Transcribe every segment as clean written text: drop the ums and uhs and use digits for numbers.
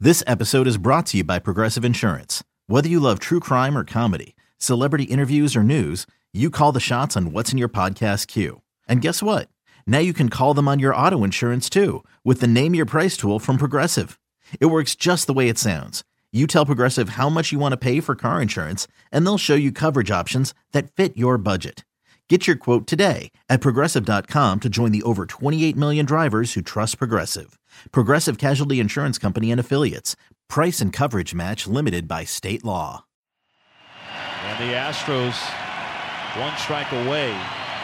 This episode is brought to you by Progressive Insurance. Whether you love true crime or comedy, celebrity interviews or news, you call the shots on what's in your podcast queue. And guess what? Now you can call them on your auto insurance too with the Name Your Price tool from Progressive. It works just the way it sounds. You tell Progressive how much you want to pay for car insurance, and they'll show you coverage options that fit your budget. Get your quote today at Progressive.com to join the over 28 million drivers who trust Progressive. Progressive Casualty Insurance Company and Affiliates. Price and coverage match limited by state law. And the Astros one strike away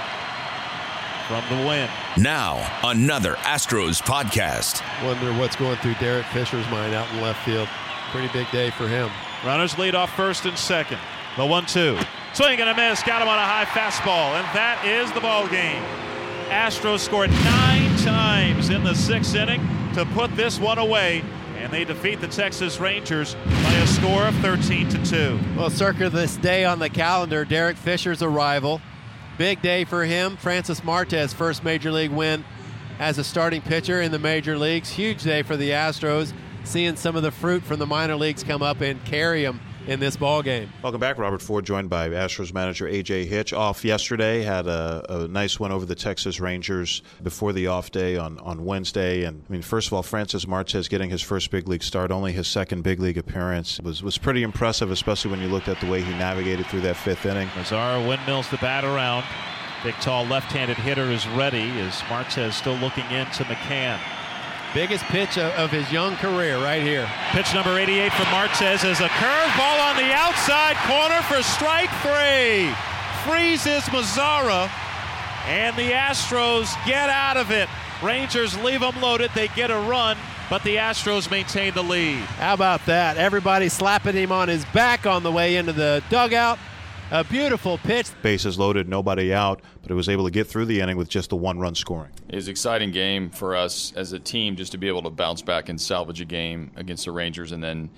from the win. Now, another Astros podcast. Wonder what's going through Derek Fisher's mind out in left field. Pretty big day for him. Runners lead off first and second. The 1-2. Swing and a miss. Got him on a high fastball. And that is the ball game. Astros scored 9 times in the 6th inning to put this one away. And they defeat the Texas Rangers by a score of 13-2. Well, circa this day on the calendar, Derek Fisher's arrival. Big day for him. Francis Martes, first Major League win as a starting pitcher in the Major Leagues. Huge day for the Astros, seeing some of the fruit from the minor leagues come up and carry them in this ball game. Welcome back. Robert Ford joined by Astros manager A.J. Hitch. Off yesterday, had a nice win over the Texas Rangers before the off day on Wednesday. And I mean, first of all, Francis Martes getting his first big league start, only his second big league appearance, was pretty impressive, especially when you looked at the way he navigated through that 5th inning. Mazara windmills the bat around. Big, tall, left-handed hitter is ready as Martes still looking into McCann. Biggest pitch of his young career right here. Pitch number 88 for Martes is a curveball on the outside corner for strike 3. Freezes Mazara, and the Astros get out of it. Rangers leave them loaded. They get a run, but the Astros maintain the lead. How about that? Everybody slapping him on his back on the way into the dugout. A beautiful pitch. Bases loaded, nobody out, but it was able to get through the inning with just a 1-run scoring. It was an exciting game for us as a team just to be able to bounce back and salvage a game against the Rangers, and then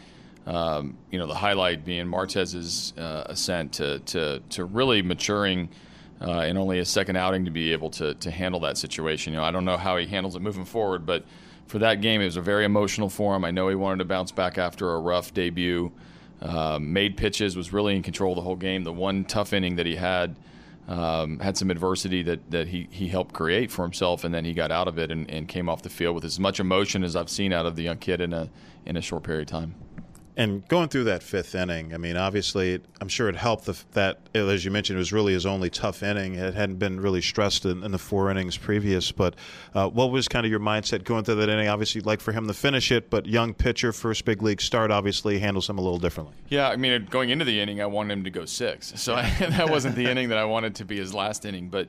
the highlight being Martez's ascent to really maturing in only a second outing to be able to handle that situation. I don't know how he handles it moving forward, but for that game it was a very emotional for him. I know he wanted to bounce back after a rough debut. Made pitches, was really in control the whole game. The one tough inning that he had some adversity that he helped create for himself, and then he got out of it and came off the field with as much emotion as I've seen out of the young kid in a short period of time. And going through that 5th inning, I mean, obviously, I'm sure it helped that, as you mentioned, it was really his only tough inning. It hadn't been really stressed in the 4 innings previous. But what was kind of your mindset going through that inning? Obviously, you'd like for him to finish it, but young pitcher, first big league start, obviously handles him a little differently. Yeah, I mean, going into the inning, I wanted him to go 6. So that wasn't the inning that I wanted to be his last inning. But,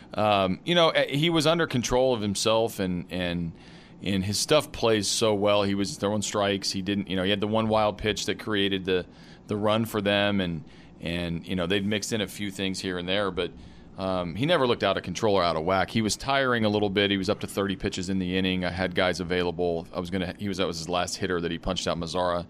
he was under control of himself and his stuff plays so well. He was throwing strikes. He didn't, he had the one wild pitch that created the run for them, and they'd mixed in a few things here and there, but he never looked out of control or out of whack. He was tiring a little bit. He was up to 30 pitches in the inning. I had guys available. That was his last hitter that he punched out Mazara.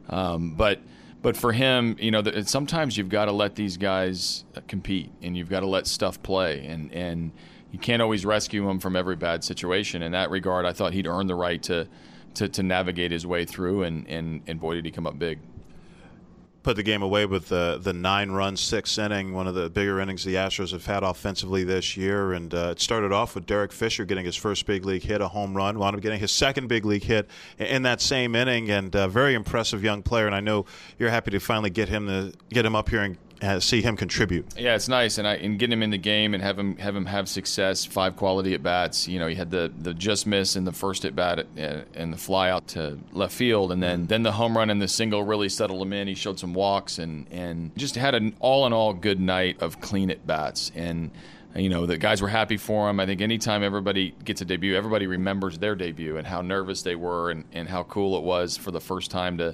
But for him, sometimes you've got to let these guys compete, and you've got to let stuff play, and you can't always rescue him from every bad situation. In that regard, I thought he'd earned the right to navigate his way through, and boy, did he come up big. Put the game away with the 9-run 6th inning, one of the bigger innings the Astros have had offensively this year. And it started off with Derek Fisher getting his first big league hit, a home run, wound up getting his second big league hit in that same inning, and a very impressive young player. And I know you're happy to finally get him up here and see him contribute. Yeah, it's nice, and getting him in the game and have him have success. 5 quality at bats. He had the just miss in the first at bat and the fly out to left field, and then the home run and the single really settled him in. He showed some walks and just had an all in all good night of clean at bats. And the guys were happy for him. I think anytime everybody gets a debut, everybody remembers their debut and how nervous they were and how cool it was for the first time to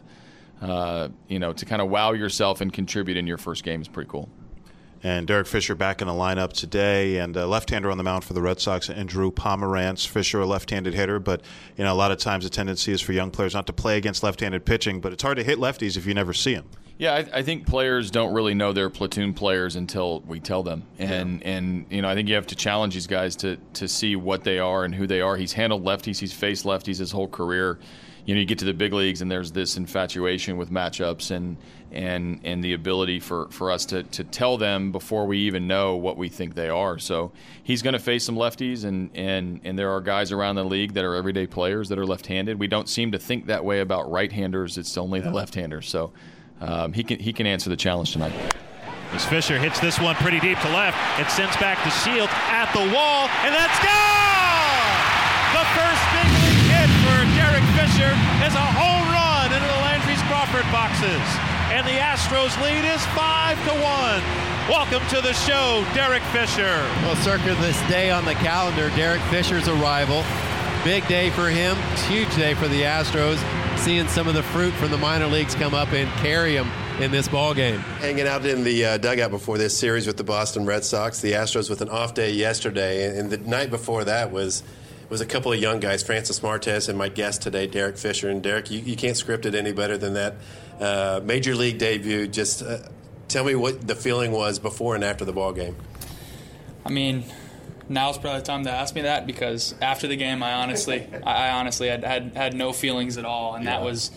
kind of wow yourself and contribute in your first game is pretty cool. And Derek Fisher back in the lineup today, and a left-hander on the mound for the Red Sox, Andrew Pomeranz. Fisher, a left-handed hitter, but a lot of times the tendency is for young players not to play against left-handed pitching, but it's hard to hit lefties if you never see them. Yeah, I think players don't really know they're platoon players until we tell them. And I think you have to challenge these guys to see what they are and who they are. He's handled lefties. He's faced lefties his whole career. you get to the big leagues and there's this infatuation with matchups and the ability for us to tell them before we even know what we think they are. So he's going to face some lefties, and there are guys around the league that are everyday players that are left-handed. We don't seem to think that way about right-handers. It's only the left-handers. So he can answer the challenge tonight. As Fisher hits this one pretty deep to left, it sends back to Shields at the wall, and that's gone! The first big league hit for Derek Fisher is a home run into the Landry's Crawford boxes, and the Astros lead is 5-1. Welcome to the show, Derek Fisher. Well, circa this day on the calendar, Derek Fisher's arrival. Big day for him, huge day for the Astros, seeing some of the fruit from the minor leagues come up and carry him in this ball game. Hanging out in the dugout before this series with the Boston Red Sox, the Astros with an off day yesterday, and the night before that was a couple of young guys, Francis Martes and my guest today, Derek Fisher. And Derek, you can't script it any better than that. Major league debut. Just tell me what the feeling was before and after the ball game. I mean, now's probably the time to ask me that, because after the game, I honestly had no feelings at all, and that was.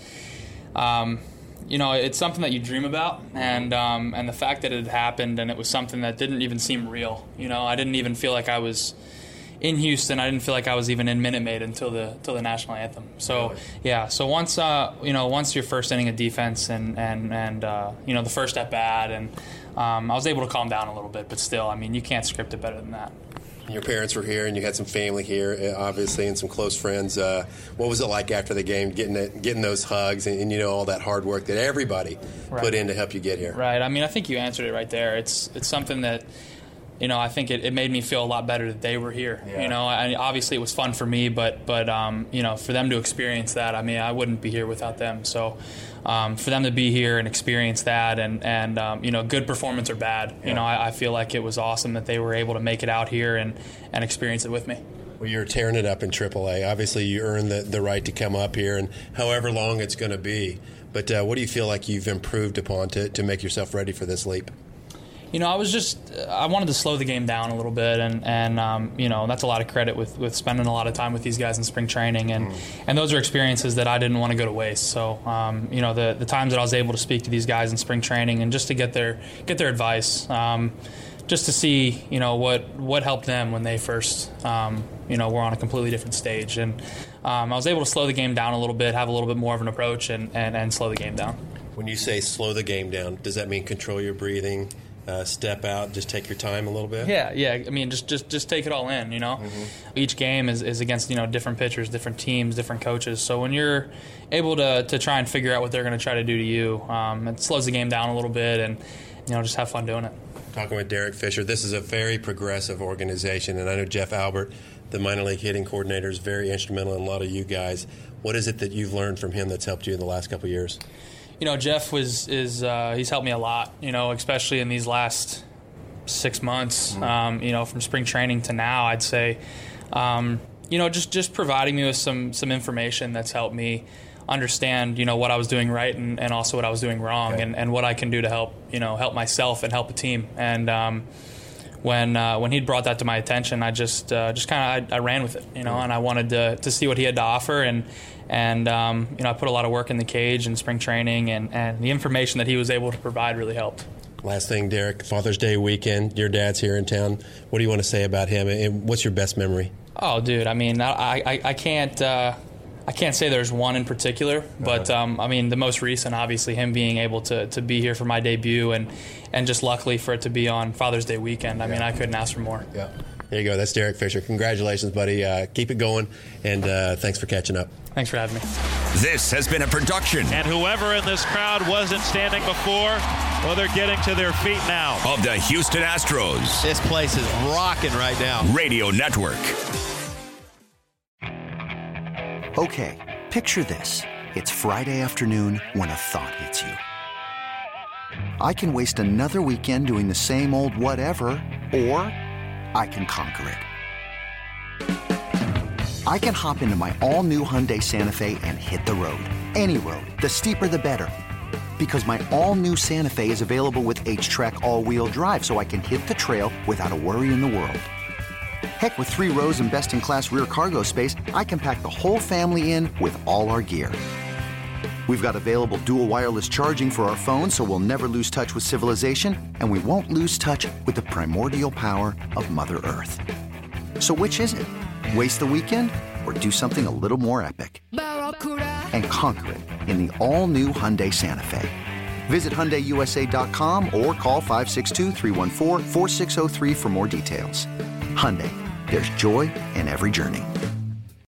It's something that you dream about, and the fact that it had happened, and it was something that didn't even seem real. I didn't even feel like I was in Houston. I didn't feel like I was even in Minute Maid until the national anthem. So yeah. So once your first inning of defense and the first at bat, and I was able to calm down a little bit, but still, I mean, you can't script it better than that. Your parents were here, and you had some family here, obviously, and some close friends. What was it like after the game, getting those hugs and all that hard work that everybody put in to help you get here? Right. I mean, I think you answered it right there. It's something that, I think it made me feel a lot better that they were here. Yeah. Obviously it was fun for me, but for them to experience that, I mean, I wouldn't be here without them. So for them to be here and experience that, and good performance or bad, I feel like it was awesome that they were able to make it out here and experience it with me. Well, you're tearing it up in AAA. Obviously, you earned the right to come up here, and however long it's going to be. But what do you feel like you've improved upon to make yourself ready for this leap? I wanted to slow the game down a little bit, and that's a lot of credit with spending a lot of time with these guys in spring training, and those are experiences that I didn't want to go to waste. So, the times that I was able to speak to these guys in spring training and just to get their advice, just to see, what helped them when they first, were on a completely different stage. And I was able to slow the game down a little bit, have a little bit more of an approach, and slow the game down. When you say slow the game down, does that mean control your breathing? Step out, just take your time a little bit? Yeah. I mean, just take it all in, Mm-hmm. Each game is against, different pitchers, different teams, different coaches. So when you're able to try and figure out what they're going to try to do to you, it slows the game down a little bit, and, just have fun doing it. Talking with Derek Fisher, this is a very progressive organization, and I know Jeff Albert, the minor league hitting coordinator, is very instrumental in a lot of you guys. What is it that you've learned from him that's helped you in the last couple of years? Jeff he's helped me a lot, especially in these last 6 months, from spring training to now, I'd say, just providing me with some information that's helped me understand, what I was doing right and also what I was doing wrong, okay. and what I can do to help myself and help the team. And when he'd brought that to my attention, I just kind of I ran with it, and I wanted to see what he had to offer, and I put a lot of work in the cage and spring training, and the information that he was able to provide really helped. Last thing, Derek, Father's Day weekend, your dad's here in town. What do you want to say about him, and what's your best memory? Oh, dude, I mean, I can't say there's one in particular, but the most recent, obviously, him being able to be here for my debut, and just luckily for it to be on Father's Day weekend. I mean, I couldn't ask for more. Yeah. There you go. That's Derek Fisher. Congratulations, buddy. Keep it going, and thanks for catching up. Thanks for having me. This has been a production. And whoever in this crowd wasn't standing before, well, they're getting to their feet now. Of the Houston Astros. This place is rocking right now. Radio Network. Okay, picture this. It's Friday afternoon when a thought hits you. I can waste another weekend doing the same old whatever, or I can conquer it. I can hop into my all-new Hyundai Santa Fe and hit the road. Any road. The steeper, the better. Because my all-new Santa Fe is available with H-Track all-wheel drive, so I can hit the trail without a worry in the world. Heck, with 3 rows and best-in-class rear cargo space, I can pack the whole family in with all our gear. We've got available dual wireless charging for our phones, so we'll never lose touch with civilization, and we won't lose touch with the primordial power of Mother Earth. So which is it? Waste the weekend or do something a little more epic? And conquer it in the all-new Hyundai Santa Fe. Visit HyundaiUSA.com or call 562-314-4603 for more details. Hyundai, there's joy in every journey.